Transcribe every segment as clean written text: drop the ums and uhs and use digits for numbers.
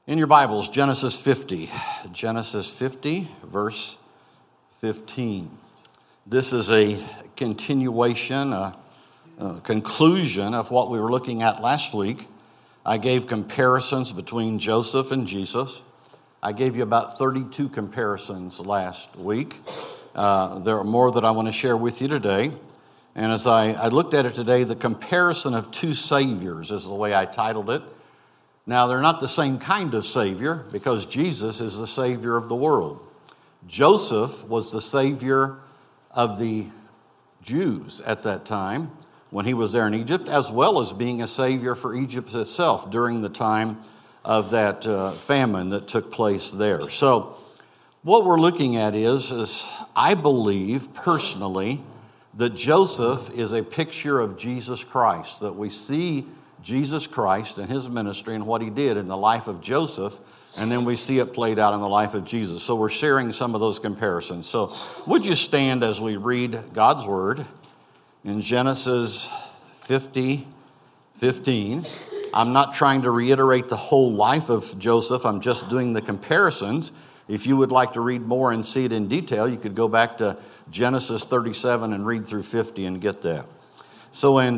In your Bibles, Genesis 50. Genesis 50, verse 15. This is a continuation, a conclusion of what we were looking at last week. I gave comparisons between Joseph and Jesus. I gave you about 32 comparisons last week. There are more that I want to share with you today. And as I looked at it today, the comparison of two saviors is the way I titled it. Now, they're not the same kind of Savior because Jesus is the Savior of the world. Joseph was the Savior of the Jews at that time when he was there in Egypt, as well as being a Savior for Egypt itself during the time of that famine that took place there. So what we're looking at is I believe personally that Joseph is a picture of Jesus Christ, that we see Jesus Christ and his ministry and what he did in the life of Joseph, and then we see it played out in the life of Jesus. So we're sharing some of those comparisons. So would you stand as we read God's word in Genesis 50:15. I'm not trying to reiterate the whole life of Joseph. I'm just doing the comparisons. If you would like to read more and see it in detail, you could go back to Genesis 37 and read through 50 and get that. So in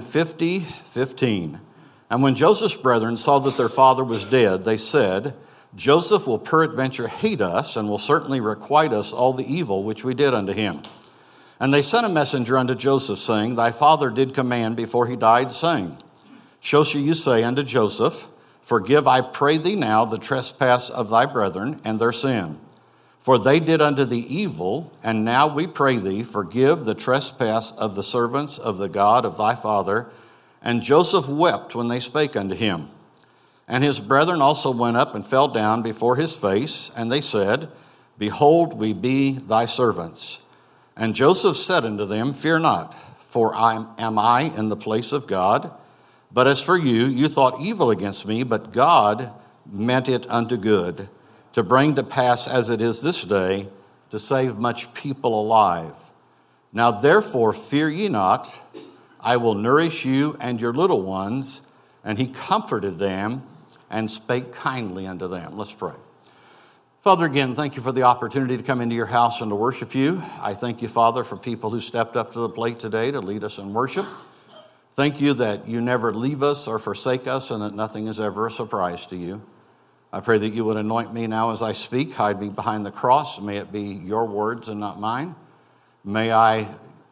50:15, and when Joseph's brethren saw that their father was dead, they said, Joseph will peradventure hate us, and will certainly requite us all the evil which we did unto him. And they sent a messenger unto Joseph, saying, Thy father did command before he died, saying, So shall you say unto Joseph, Forgive, I pray thee now, the trespass of thy brethren and their sin. For they did unto thee evil, and now we pray thee, forgive the trespass of the servants of the God of thy father. And Joseph wept when they spake unto him. And his brethren also went up and fell down before his face, and they said, Behold, we be thy servants. And Joseph said unto them, Fear not, for am I in the place of God? But as for you, you thought evil against me, but God meant it unto good, to bring to pass as it is this day, to save much people alive. Now therefore fear ye not, I will nourish you and your little ones. And he comforted them and spake kindly unto them. Let's pray. Father, again, thank you for the opportunity to come into your house and to worship you. I thank you, Father, for people who stepped up to the plate today to lead us in worship. Thank you that you never leave us or forsake us, and that nothing is ever a surprise to you. I pray that you would anoint me now as I speak. Hide me behind the cross. May it be your words and not mine. May I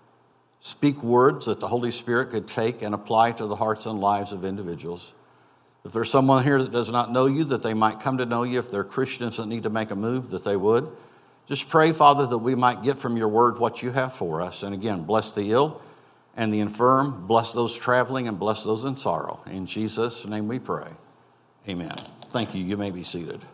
speak words that the Holy Spirit could take and apply to the hearts and lives of individuals. If there's someone here that does not know you, that they might come to know you. If they're Christians that need to make a move, that they would. Just pray, Father, that we might get from your word what you have for us. And again, bless the ill and the infirm. Bless those traveling and bless those in sorrow. In Jesus' name we pray. Amen. Thank you. You may be seated.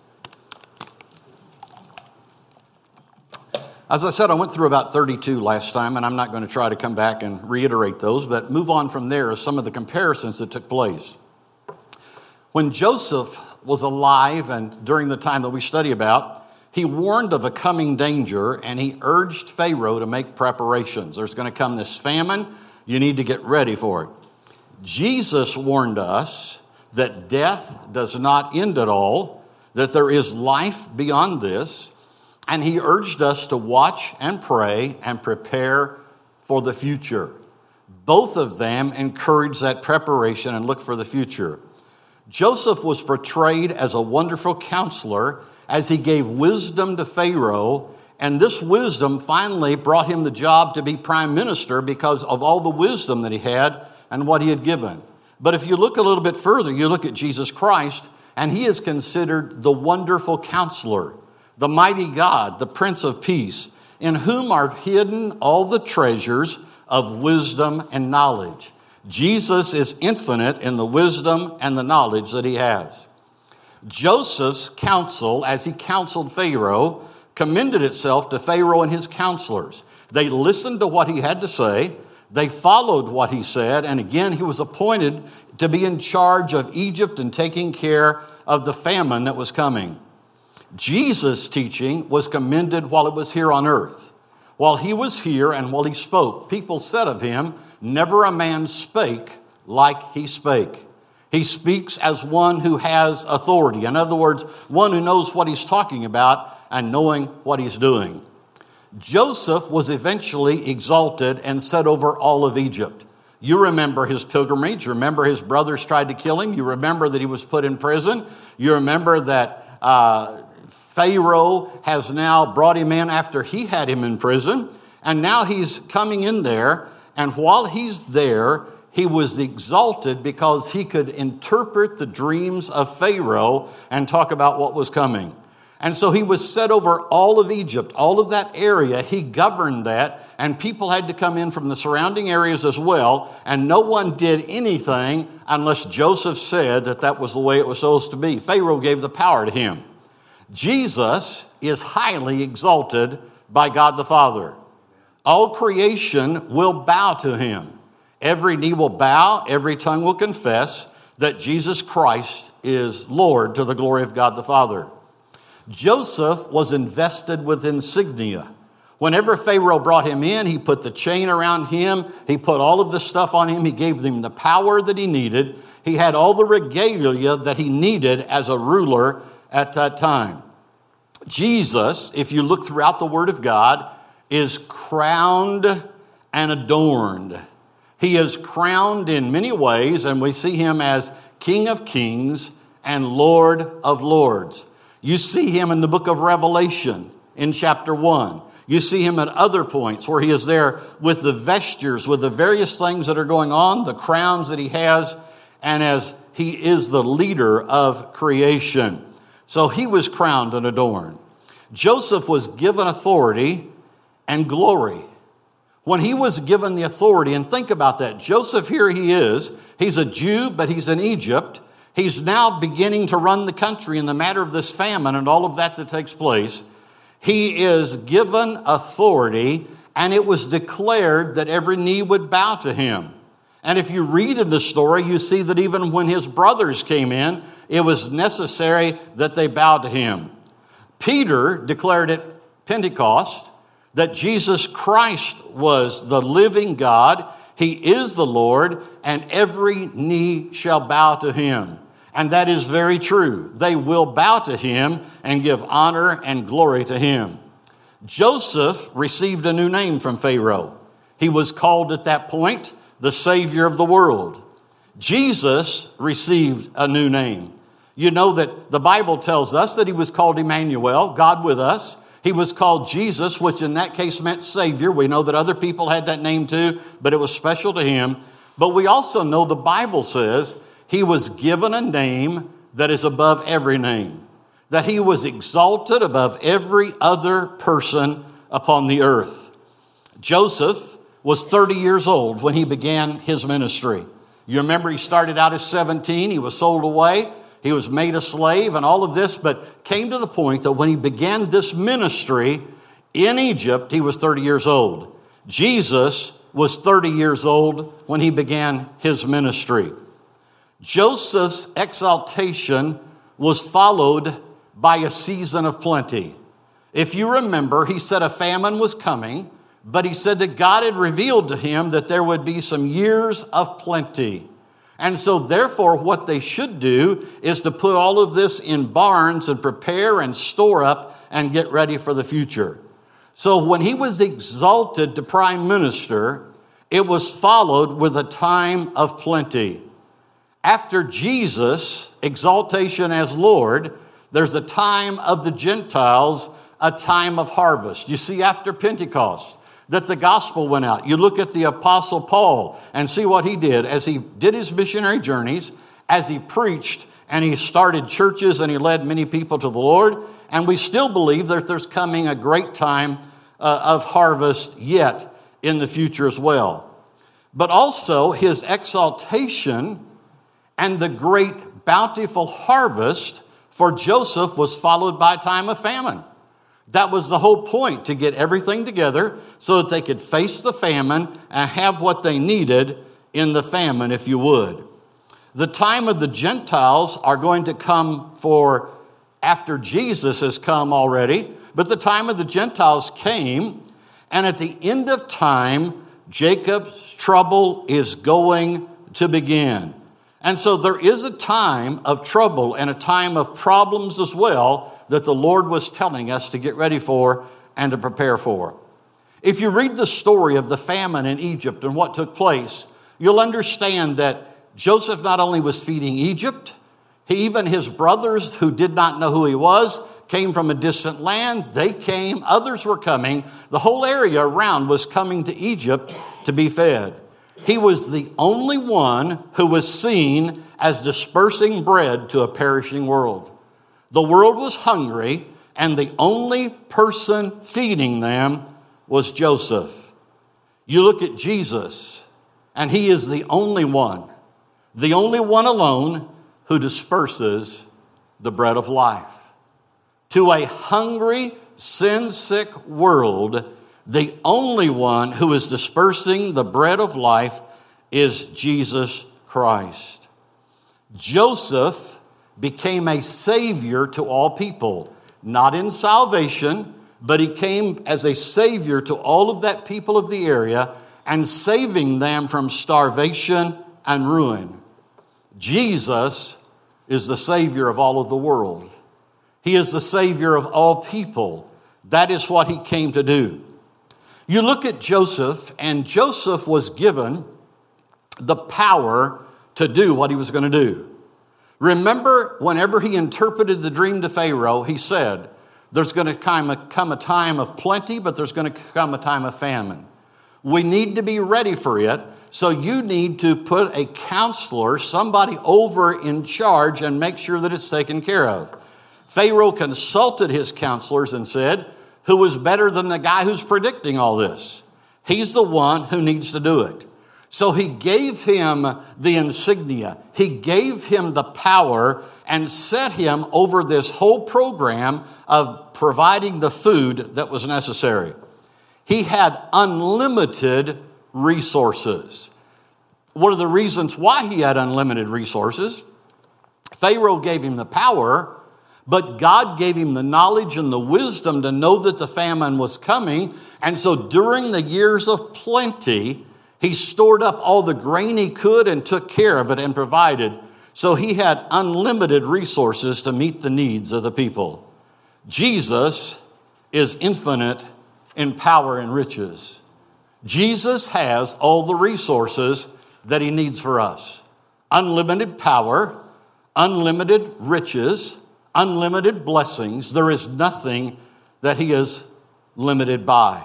As I said, I went through about 32 last time, and I'm not going to try to come back and reiterate those, but move on from there as some of the comparisons that took place. When Joseph was alive and during the time that we study about, he warned of a coming danger, and he urged Pharaoh to make preparations. There's going to come this famine. You need to get ready for it. Jesus warned us that death does not end at all, that there is life beyond this. And he urged us to watch and pray and prepare for the future. Both of them encourage that preparation and look for the future. Joseph was portrayed as a wonderful counselor as he gave wisdom to Pharaoh. And this wisdom finally brought him the job to be prime minister because of all the wisdom that he had and what he had given. But if you look a little bit further, you look at Jesus Christ, and he is considered the wonderful counselor, the mighty God, the Prince of Peace, in whom are hidden all the treasures of wisdom and knowledge. Jesus is infinite in the wisdom and the knowledge that he has. Joseph's counsel, as he counseled Pharaoh, commended itself to Pharaoh and his counselors. They listened to what he had to say. They followed what he said. And again, he was appointed to be in charge of Egypt and taking care of the famine that was coming. Jesus' teaching was commended while it was here on earth. While he was here and while he spoke, people said of him, never a man spake like he spake. He speaks as one who has authority. In other words, one who knows what he's talking about and knowing what he's doing. Joseph was eventually exalted and set over all of Egypt. You remember his pilgrimage. You remember his brothers tried to kill him. You remember that he was put in prison. You remember that Pharaoh has now brought him in after he had him in prison. And now he's coming in there. And while he's there, he was exalted because he could interpret the dreams of Pharaoh and talk about what was coming. And so he was set over all of Egypt, all of that area. He governed that, and people had to come in from the surrounding areas as well, and no one did anything unless Joseph said that that was the way it was supposed to be. Pharaoh gave the power to him. Jesus is highly exalted by God the Father. All creation will bow to him. Every knee will bow, every tongue will confess that Jesus Christ is Lord to the glory of God the Father. Joseph was invested with insignia. Whenever Pharaoh brought him in, he put the chain around him. He put all of this stuff on him. He gave him the power that he needed. He had all the regalia that he needed as a ruler at that time. Jesus, if you look throughout the Word of God, is crowned and adorned. He is crowned in many ways, and we see him as King of Kings and Lord of Lords. You see him in the book of Revelation in chapter 1. You see him at other points where he is there with the vestures, with the various things that are going on, the crowns that he has, and as he is the leader of creation. So he was crowned and adorned. Joseph was given authority and glory. When he was given the authority, and think about that, Joseph here he is, he's a Jew, but he's in Egypt. He's now beginning to run the country in the matter of this famine and all of that takes place. He is given authority, and it was declared that every knee would bow to him. And if you read in the story, you see that even when his brothers came in, it was necessary that they bowed to him. Peter declared at Pentecost that Jesus Christ was the living God. He is the Lord, and every knee shall bow to him. And that is very true. They will bow to him and give honor and glory to him. Joseph received a new name from Pharaoh. He was called at that point the Savior of the world. Jesus received a new name. You know that the Bible tells us that he was called Emmanuel, God with us. He was called Jesus, which in that case meant Savior. We know that other people had that name too, but it was special to him. But we also know the Bible says he was given a name that is above every name, that he was exalted above every other person upon the earth. Joseph was 30 years old when he began his ministry. You remember he started out as 17. He was sold away. He was made a slave and all of this, but came to the point that when he began this ministry in Egypt, he was 30 years old. Jesus was 30 years old when he began his ministry. Joseph's exaltation was followed by a season of plenty. If you remember, he said a famine was coming, but he said that God had revealed to him that there would be some years of plenty. And so therefore, what they should do is to put all of this in barns and prepare and store up and get ready for the future. So when he was exalted to prime minister, it was followed with a time of plenty. After Jesus' exaltation as Lord, there's a time of the Gentiles, a time of harvest. You see, after Pentecost, that the gospel went out. You look at the Apostle Paul and see what he did as he did his missionary journeys, as he preached and he started churches and he led many people to the Lord. And we still believe that there's coming a great time of harvest yet in the future as well. But also his exaltation and the great bountiful harvest for Joseph was followed by a time of famine. That was the whole point, to get everything together so that they could face the famine and have what they needed in the famine, if you would. The time of the Gentiles are going to come for after Jesus has come already, but the time of the Gentiles came, and at the end of time, Jacob's trouble is going to begin. And so there is a time of trouble and a time of problems as well that the Lord was telling us to get ready for and to prepare for. If you read the story of the famine in Egypt and what took place, you'll understand that Joseph not only was feeding Egypt, even his brothers who did not know who he was, came from a distant land. They came, others were coming. The whole area around was coming to Egypt to be fed. He was the only one who was seen as dispersing bread to a perishing world. The world was hungry, and the only person feeding them was Joseph. You look at Jesus, and he is the only one alone who disperses the bread of life. To a hungry, sin-sick world, the only one who is dispersing the bread of life is Jesus Christ. Joseph became a savior to all people, not in salvation, but he came as a savior to all of that people of the area and saving them from starvation and ruin. Jesus is the Savior of all of the world. He is the Savior of all people. That is what he came to do. You look at Joseph, and Joseph was given the power to do what he was going to do. Remember, whenever he interpreted the dream to Pharaoh, he said, there's going to come a time of plenty, but there's going to come a time of famine. We need to be ready for it. So you need to put a counselor, somebody over in charge, and make sure that it's taken care of. Pharaoh consulted his counselors and said, who is better than the guy who's predicting all this? He's the one who needs to do it. So he gave him the insignia. He gave him the power and set him over this whole program of providing the food that was necessary. He had unlimited resources. One of the reasons why he had unlimited resources, Pharaoh gave him the power, but God gave him the knowledge and the wisdom to know that the famine was coming. And so during the years of plenty, he stored up all the grain he could and took care of it and provided. So he had unlimited resources to meet the needs of the people. Jesus is infinite in power and riches. Jesus has all the resources that he needs for us. Unlimited power, unlimited riches, unlimited blessings. There is nothing that he is limited by.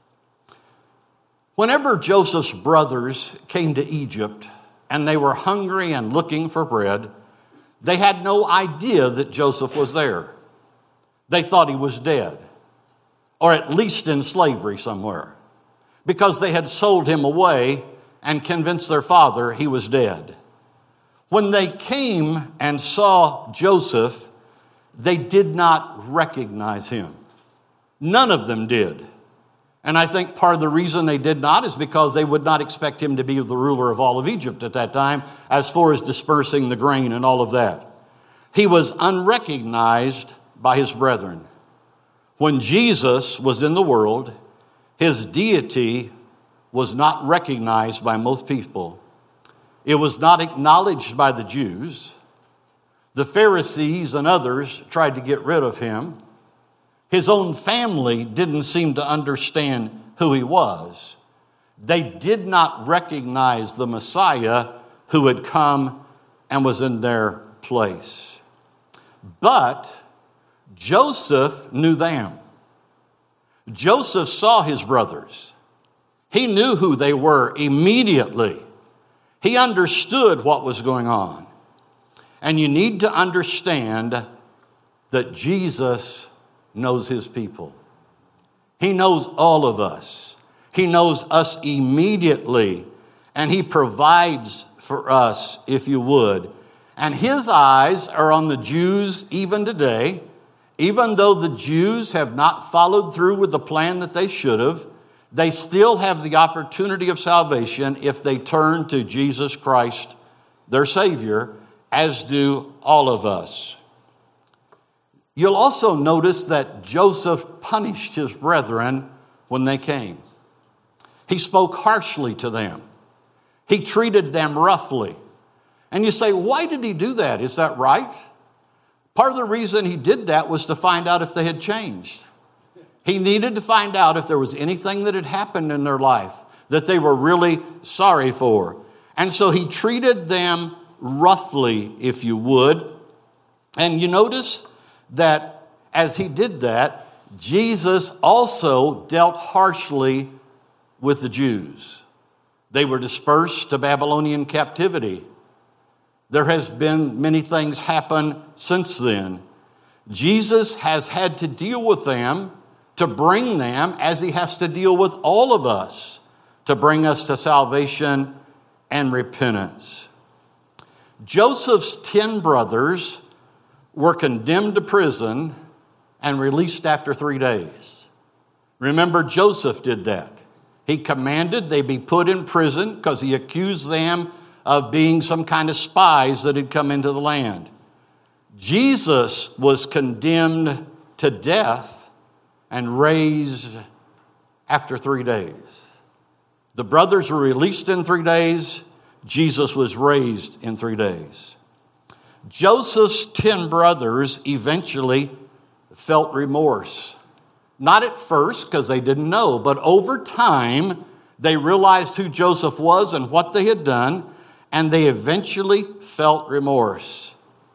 Whenever Joseph's brothers came to Egypt and they were hungry and looking for bread, they had no idea that Joseph was there. They thought he was dead, or at least in slavery somewhere, because they had sold him away and convinced their father he was dead. When they came and saw Joseph, they did not recognize him. None of them did. And I think part of the reason they did not is because they would not expect him to be the ruler of all of Egypt at that time, as far as dispersing the grain and all of that. He was unrecognized by his brethren. When Jesus was in the world, his deity was not recognized by most people. It was not acknowledged by the Jews. The Pharisees and others tried to get rid of him. His own family didn't seem to understand who he was. They did not recognize the Messiah who had come and was in their place. But Joseph knew them. Joseph saw his brothers. He knew who they were immediately. He understood what was going on. And you need to understand that Jesus knows his people. He knows all of us. He knows us immediately. And he provides for us, if you would. And his eyes are on the Jews even today. Even though the Jews have not followed through with the plan that they should have, they still have the opportunity of salvation if they turn to Jesus Christ, their Savior, as do all of us. You'll also notice that Joseph punished his brethren when they came. He spoke harshly to them. He treated them roughly. And you say, why did he do that? Is that right? Part of the reason he did that was to find out if they had changed. He needed to find out if there was anything that had happened in their life that they were really sorry for. And so he treated them roughly, if you would. And you notice that as he did that, Jesus also dealt harshly with the Jews. They were dispersed to Babylonian captivity. There has been many things happen since then. Jesus has had to deal with them to bring them, as he has to deal with all of us, to bring us to salvation and repentance. Joseph's 10 brothers were condemned to prison and released after 3 days. Remember, Joseph did that. He commanded they be put in prison because he accused them of being some kind of spies that had come into the land. Jesus was condemned to death and raised after 3 days. The brothers were released in 3 days. Jesus was raised in 3 days. Joseph's 10 brothers eventually felt remorse. Not at first, because they didn't know, but over time, they realized who Joseph was and what they had done, and they eventually felt remorse.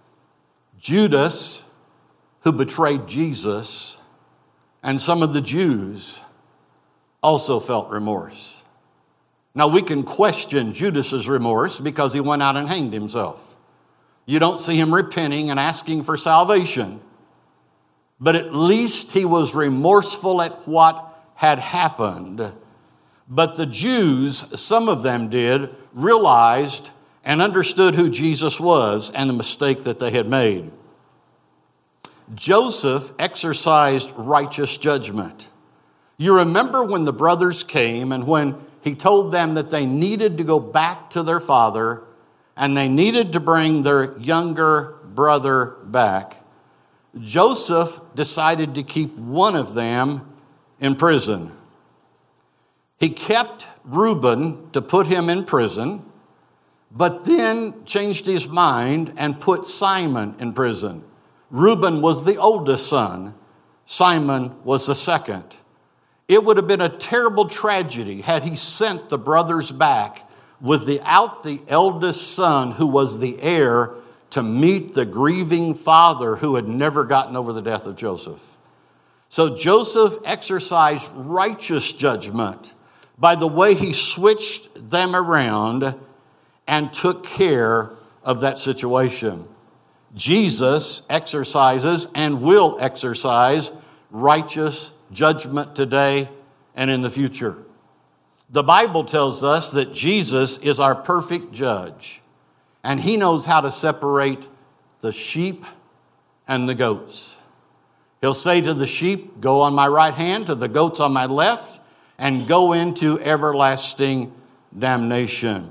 Judas, who betrayed Jesus, and some of the Jews also felt remorse. Now, we can question Judas's remorse because he went out and hanged himself. You don't see him repenting and asking for salvation. But at least he was remorseful at what had happened. But the Jews, some of them did, realized and understood who Jesus was and the mistake that they had made. Joseph exercised righteous judgment. You remember when the brothers came and when he told them that they needed to go back to their father and they needed to bring their younger brother back. Joseph decided to keep one of them in prison. He kept Reuben to put him in prison, but then changed his mind and put Simon in prison. Reuben was the oldest son. Simon was the second. It would have been a terrible tragedy had he sent the brothers back without the eldest son, who was the heir, to meet the grieving father who had never gotten over the death of Joseph. So Joseph exercised righteous judgment by the way he switched them around and took care of that situation. Jesus exercises and will exercise righteous judgment today and in the future. The Bible tells us that Jesus is our perfect judge, and he knows how to separate the sheep and the goats. He'll say to the sheep, go on my right hand, to the goats on my left, and go into everlasting damnation.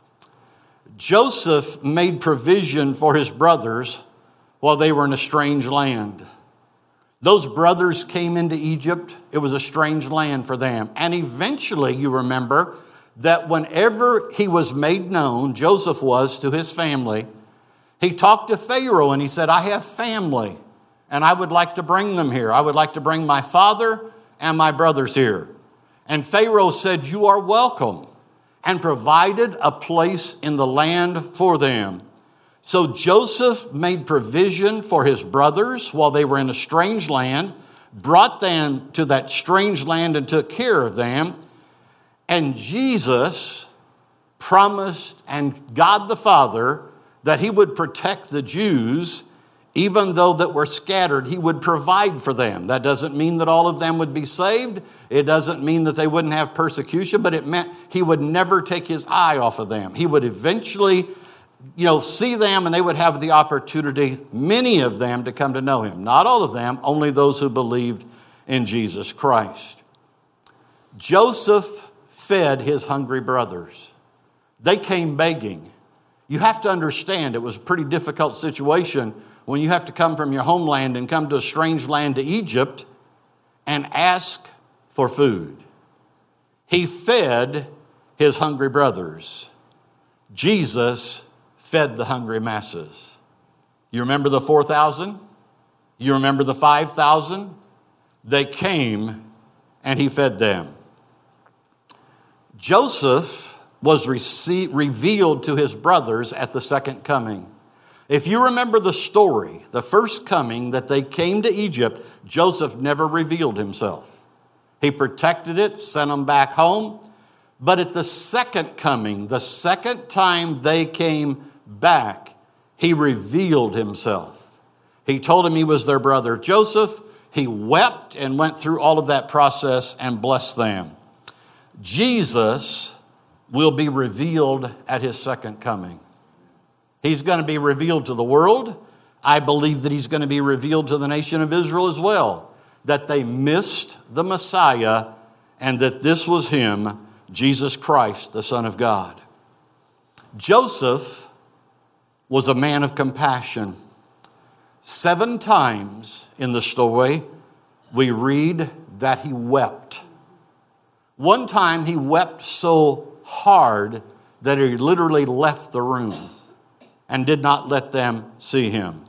Joseph made provision for his brothers while they were in a strange land. Those brothers came into Egypt. It was a strange land for them. And eventually, you remember, that whenever he was made known, Joseph was, to his family, he talked to Pharaoh and he said, I have family and I would like to bring them here. I would like to bring my father and my brothers here. And Pharaoh said, you are welcome, and provided a place in the land for them. So Joseph made provision for his brothers while they were in a strange land, brought them to that strange land and took care of them. And Jesus promised, and God the Father, that he would protect the Jews, even though that were scattered. He would provide for them. That doesn't mean that all of them would be saved. It doesn't mean that they wouldn't have persecution, but it meant he would never take his eye off of them. He would eventually, see them, and they would have the opportunity, many of them, to come to know him. Not all of them, only those who believed in Jesus Christ. Joseph fed his hungry brothers. They came begging. You have to understand, it was a pretty difficult situation when you have to come from your homeland and come to a strange land, to Egypt, and ask for food. He fed his hungry brothers. Jesus fed the hungry masses. You remember the 4,000? You remember the 5,000? They came and he fed them. Joseph was revealed to his brothers at the second coming. If you remember the story, the first coming that they came to Egypt, Joseph never revealed himself. He protected it, sent them back home. But at the second coming, the second time they came back, he revealed himself. He told him he was their brother Joseph. He wept and went through all of that process and blessed them. Jesus will be revealed at his second coming. He's going to be revealed to the world. I believe that he's going to be revealed to the nation of Israel as well, that they missed the Messiah and that this was him, Jesus Christ, the Son of God. Joseph was a man of compassion. 7 times in the story, we read that he wept. One time he wept so hard that he literally left the room and did not let them see him.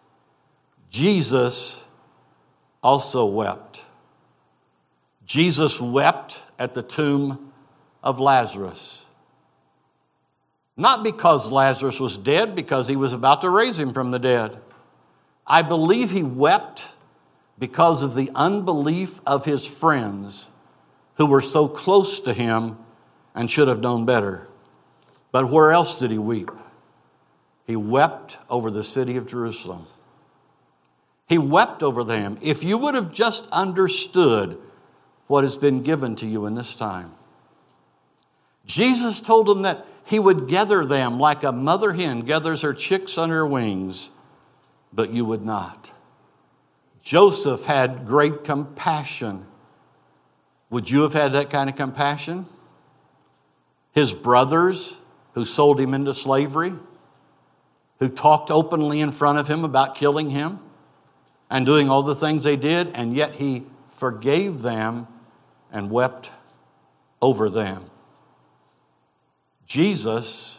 Jesus also wept. Jesus wept at the tomb of Lazarus. Not because Lazarus was dead, because he was about to raise him from the dead. I believe he wept because of the unbelief of his friends who were so close to him and should have known better. But where else did he weep? He wept over the city of Jerusalem. He wept over them. If you would have just understood what has been given to you in this time. Jesus told them that he would gather them like a mother hen gathers her chicks under her wings, but you would not. Joseph had great compassion. Would you have had that kind of compassion? His brothers who sold him into slavery, who talked openly in front of him about killing him and doing all the things they did, and yet he forgave them and wept over them. Jesus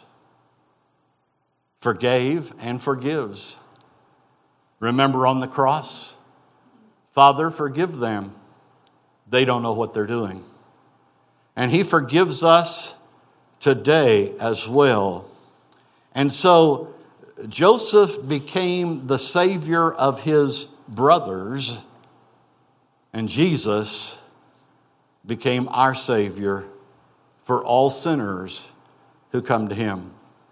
forgave and forgives. Remember on the cross, Father, forgive them. They don't know what they're doing. And he forgives us today as well. And so Joseph became the savior of his brothers, and Jesus became our savior for all sinners who come to him.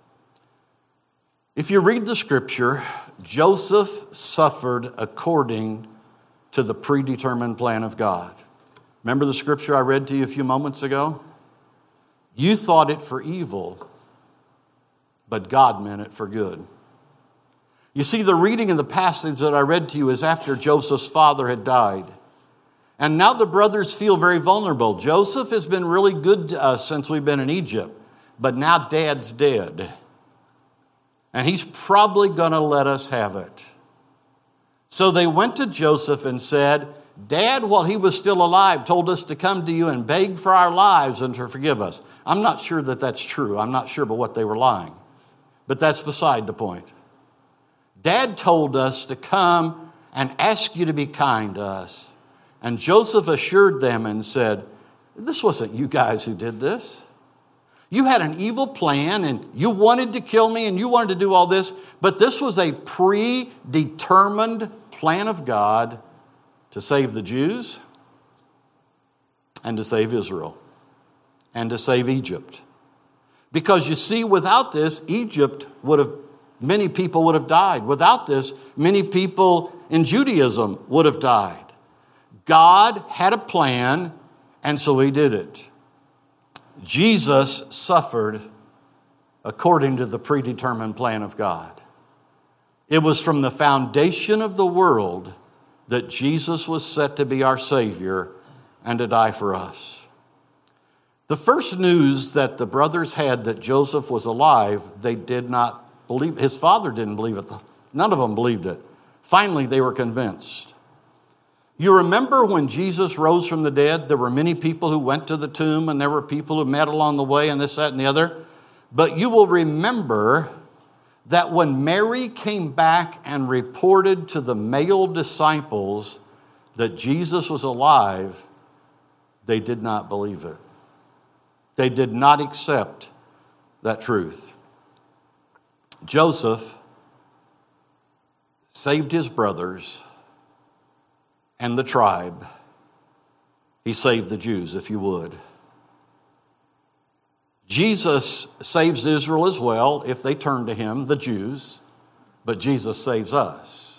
If you read the scripture, Joseph suffered according to the predetermined plan of God. Remember the scripture I read to you a few moments ago? You thought it for evil, but God meant it for good. You see, the reading in the passage that I read to you is after Joseph's father had died. And now the brothers feel very vulnerable. Joseph has been really good to us since we've been in Egypt, but now Dad's dead. And he's probably going to let us have it. So they went to Joseph and said, Dad, while he was still alive, told us to come to you and beg for our lives and to forgive us. I'm not sure that that's true. I'm not sure about what they were lying. But that's beside the point. Dad told us to come and ask you to be kind to us. And Joseph assured them and said, this wasn't you guys who did this. You had an evil plan and you wanted to kill me and you wanted to do all this, but this was a predetermined plan of God to save the Jews and to save Israel and to save Egypt. Because you see, without this, many people would have died. Without this, many people in Judaism would have died. God had a plan, and so he did it. Jesus suffered according to the predetermined plan of God. It was from the foundation of the world that Jesus was set to be our Savior and to die for us. The first news that the brothers had that Joseph was alive, they did not believe. His father didn't believe it. None of them believed it. Finally, they were convinced. You remember when Jesus rose from the dead, there were many people who went to the tomb and there were people who met along the way and this, that, and the other. But you will remember that when Mary came back and reported to the male disciples that Jesus was alive, they did not believe it. They did not accept that truth. Joseph saved his brothers and the tribe. He saved the Jews, if you would. Jesus saves Israel as well if they turn to him, the Jews, but Jesus saves us.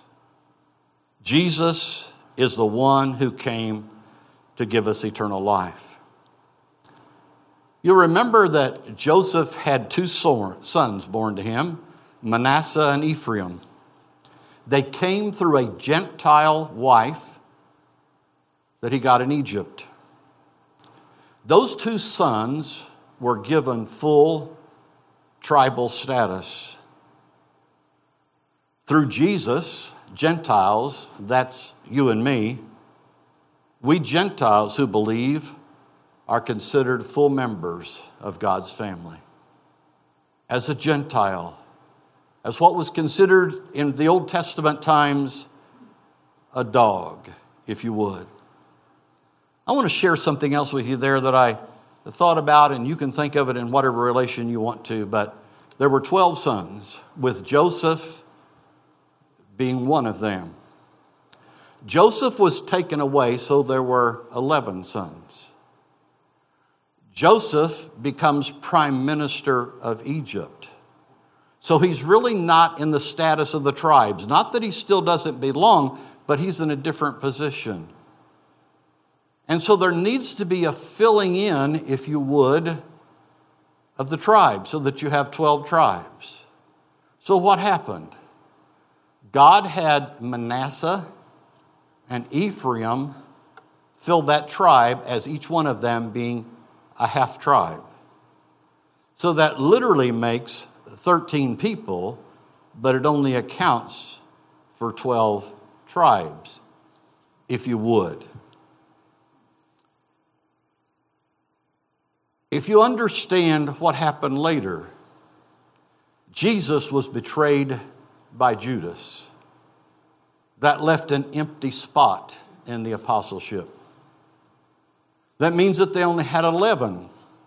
Jesus is the one who came to give us eternal life. You remember that Joseph had two sons born to him, Manasseh and Ephraim. They came through a Gentile wife that he got in Egypt. Those two sons were given full tribal status. Through Jesus, Gentiles, that's you and me, we Gentiles who believe are considered full members of God's family. As a Gentile, as what was considered in the Old Testament times a dog, if you would. I want to share something else with you there that I thought about, and you can think of it in whatever relation you want to, but there were 12 sons, with Joseph being one of them. Joseph was taken away, so there were 11 sons. Joseph becomes prime minister of Egypt. So he's really not in the status of the tribes. Not that he still doesn't belong, but he's in a different position. And so there needs to be a filling in, if you would, of the tribes, so that you have 12 tribes. So what happened? God had Manasseh and Ephraim fill that tribe as each one of them being a half tribe. So that literally makes 13 people, but it only accounts for 12 tribes, if you would. If you understand what happened later, Jesus was betrayed by Judas. That left an empty spot in the apostleship. That means that they only had 11.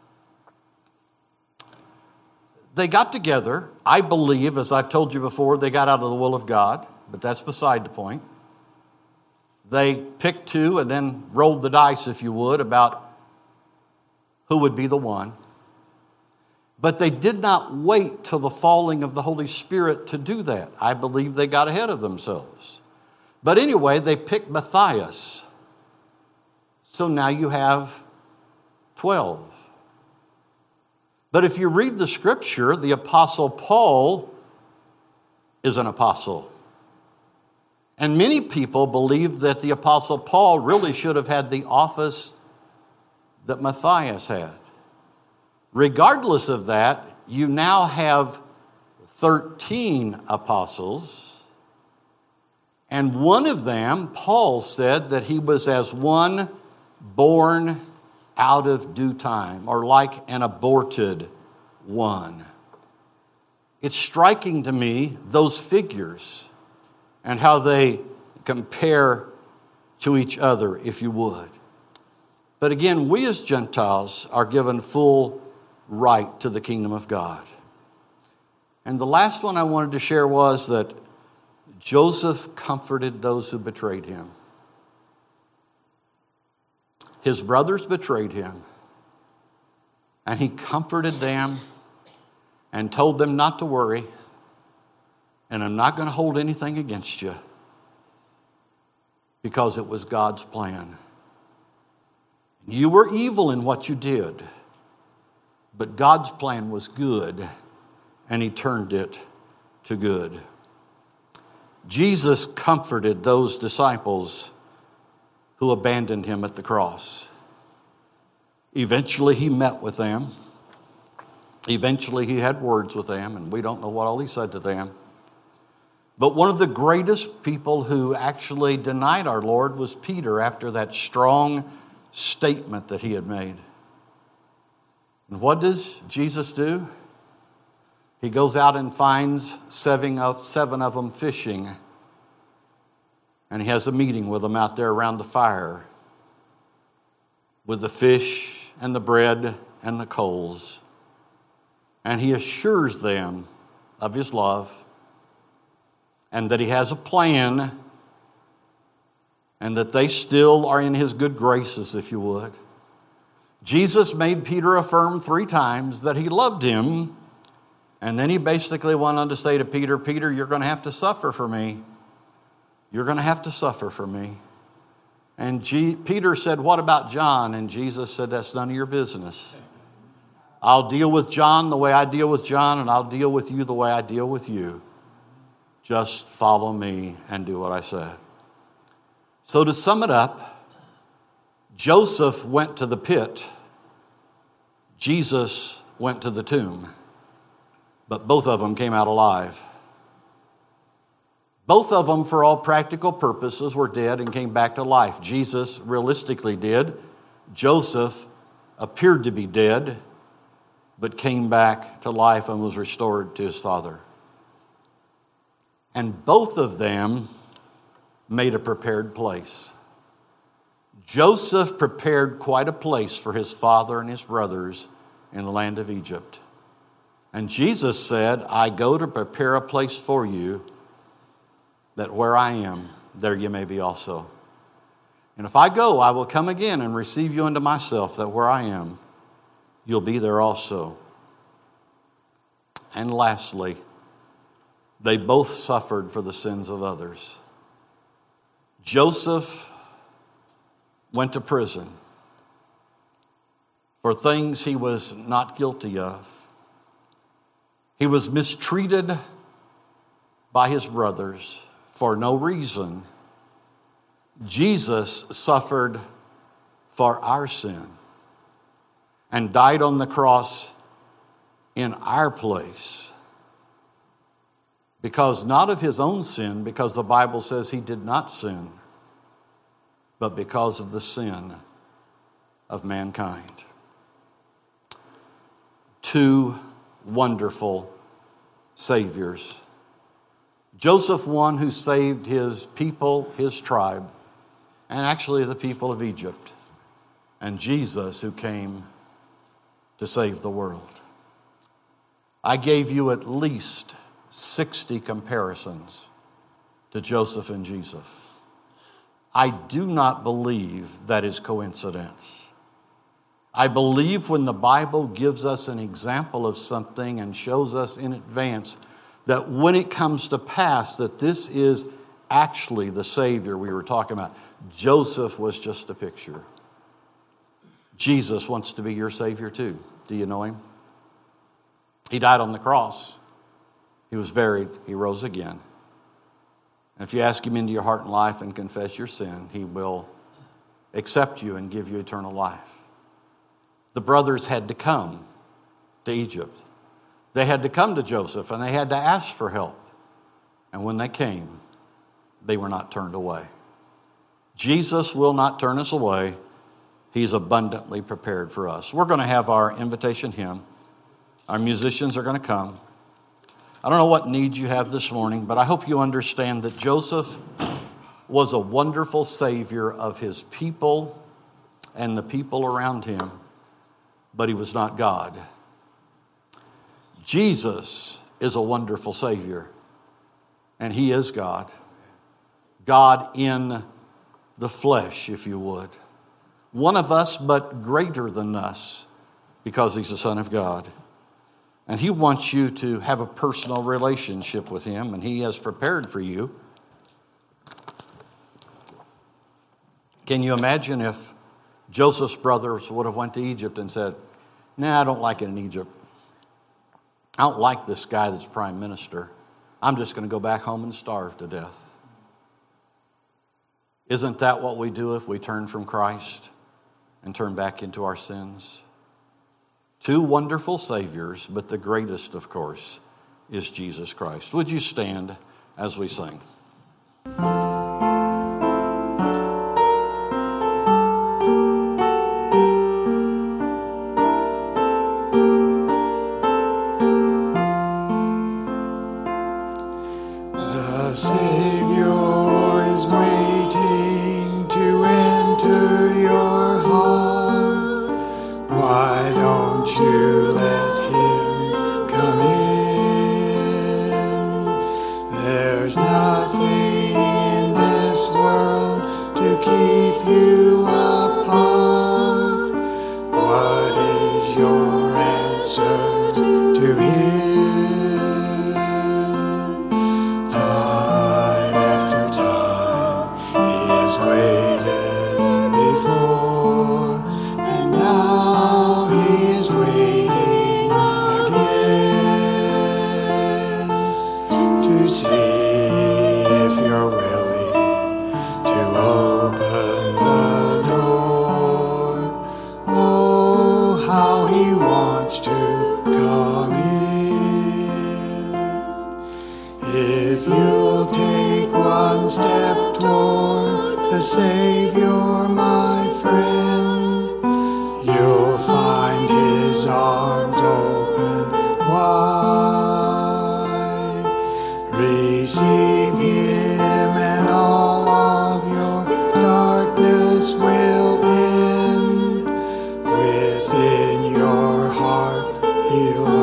They got together. I believe, as I've told you before, they got out of the will of God, but that's beside the point. They picked two and then rolled the dice, if you would, about who would be the one. But they did not wait till the falling of the Holy Spirit to do that. I believe they got ahead of themselves. But anyway, they picked Matthias. So now you have 12. But if you read the scripture, the Apostle Paul is an apostle. And many people believe that the Apostle Paul really should have had the office that Matthias had. Regardless of that, you now have 13 apostles. And one of them, Paul said that he was as one born out of due time, or like an aborted one. It's striking to me, those figures, and how they compare to each other, if you would. But again, we as Gentiles are given full right to the kingdom of God. And the last one I wanted to share was that Joseph comforted those who betrayed him. His brothers betrayed him, and he comforted them and told them not to worry, and I'm not going to hold anything against you, because it was God's plan. You were evil in what you did, but God's plan was good, and he turned it to good. Jesus comforted those disciples who abandoned him at the cross. Eventually he met with them. Eventually he had words with them, and we don't know what all he said to them. But one of the greatest people who actually denied our Lord was Peter, after that strong statement that he had made. And what does Jesus do? He goes out and finds seven of them fishing. And he has a meeting with them out there around the fire with the fish and the bread and the coals. And he assures them of his love and that he has a plan and that they still are in his good graces, if you would. Jesus made Peter affirm 3 times that he loved him. And then he basically went on to say to Peter, Peter, you're going to have to suffer for me. You're going to have to suffer for me. And Peter said, what about John? And Jesus said, that's none of your business. I'll deal with John the way I deal with John, and I'll deal with you the way I deal with you. Just follow me and do what I said. So to sum it up, Joseph went to the pit. Jesus went to the tomb. But both of them came out alive. Both of them, for all practical purposes, were dead and came back to life. Jesus realistically did. Joseph appeared to be dead, but came back to life and was restored to his father. And both of them made a prepared place. Joseph prepared quite a place for his father and his brothers in the land of Egypt. And Jesus said, I go to prepare a place for you, that where I am, there you may be also. And if I go, I will come again and receive you unto myself, that where I am, you'll be there also. And lastly, they both suffered for the sins of others. Joseph went to prison for things he was not guilty of. He was mistreated by his brothers for no reason. Jesus suffered for our sin and died on the cross in our place, because not of his own sin, because the Bible says he did not sin, but because of the sin of mankind. 2 wonderful saviors. Joseph, one who saved his people, his tribe, and actually the people of Egypt. And Jesus, who came to save the world. I gave you at least 60 comparisons to Joseph and Jesus. I do not believe that is coincidence. I believe when the Bible gives us an example of something and shows us in advance that when it comes to pass, that this is actually the Savior we were talking about. Joseph was just a picture. Jesus wants to be your Savior too. Do you know him? He died on the cross. He was buried. He rose again. And if you ask him into your heart and life and confess your sin, he will accept you and give you eternal life. The brothers had to come to Egypt. They had to come to Joseph and they had to ask for help. And when they came, they were not turned away. Jesus will not turn us away. He's abundantly prepared for us. We're going to have our invitation hymn. Our musicians are going to come. I don't know what needs you have this morning, but I hope you understand that Joseph was a wonderful savior of his people and the people around him, but he was not God. Jesus is a wonderful savior, and he is God. God in the flesh, if you would. One of us, but greater than us, because he's the Son of God. And he wants you to have a personal relationship with him, and he has prepared for you. Can you imagine if Joseph's brothers would have went to Egypt and said, nah, I don't like it in Egypt. I don't like this guy that's prime minister. I'm just going to go back home and starve to death. Isn't that what we do if we turn from Christ and turn back into our sins? 2 wonderful saviors, but the greatest, of course, is Jesus Christ. Would you stand as we sing? waited before, and now he is waiting again to see if you're willing to open the door. Oh, how he wants to come in. If you'll take one step toward the Savior, my friend, you'll find his arms open wide. Receive him and all of your darkness will end. Within your heart he'll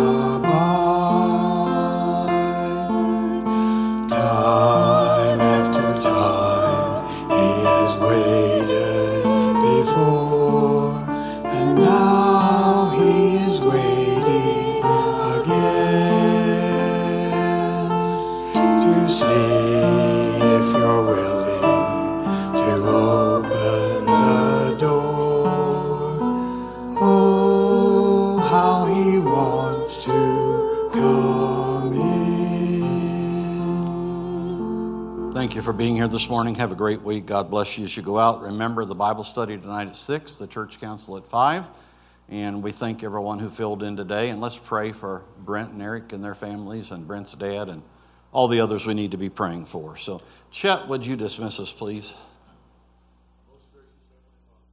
abide. Time after time he has waited before, and now he is waiting again to see if you're willing to open the door. Oh, how he wants to come in. Thank you for being here this morning. Have a great week. God bless you as you go out. Remember the Bible study tonight at 6, the church council at 5. And we thank everyone who filled in today. And let's pray for Brent and Eric and their families and Brent's dad and all the others we need to be praying for. So, Chet, would you dismiss us, please?